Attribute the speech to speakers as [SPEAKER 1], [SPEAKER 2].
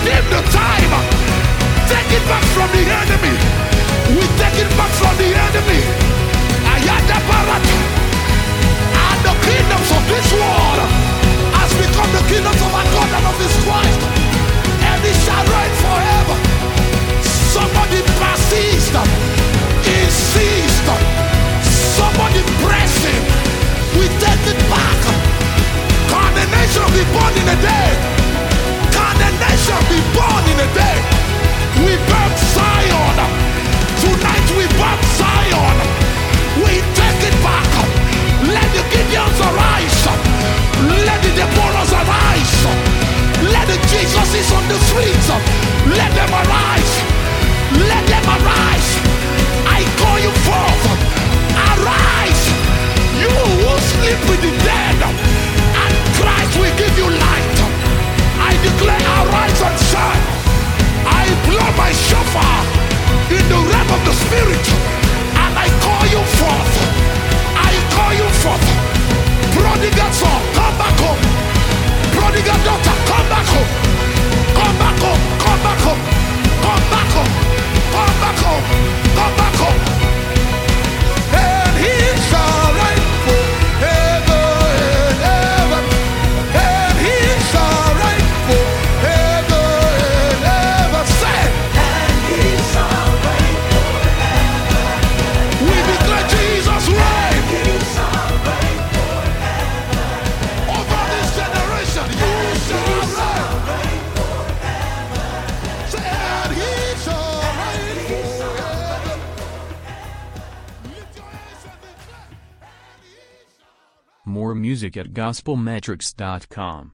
[SPEAKER 1] redeem the time. Take it back from the enemy. We take it back from the enemy. Ayada Barata. And the kingdoms of this world has become the kingdoms of our God and of His Christ. And it shall reign forever. Somebody persist. Insist. Somebody pressing. We take it back. Can the nation be born in a day? Can the nation be born in a day? We burn Zion. Tonight we burn Zion. We take it back. Let the Gideons arise. Let the Deborahs arise. Let the Jesuses on the streets. Let them arise. Let them arise. I call you forth. Arise. You who sleep with the dead. And Christ will give you light. I declare arise and shine. I blow my shofar in the realm of the spirit. And I call you forth. I call you forth. Prodigal son, come back home. Prodigal daughter, come back home. Come back home. Come back home. Come back home. Come back home. Come back home. And He shall reign forever and ever. And He shall reign forever and ever. Say.
[SPEAKER 2] And He shall reign forever.
[SPEAKER 1] We declare Jesus reign.
[SPEAKER 2] He shall reign forever.
[SPEAKER 1] Over this generation, you shall reign. Say, and He shall reign forever. Lift your hands and declare, and He shall reign.
[SPEAKER 3] More music at gospelmetrics.com.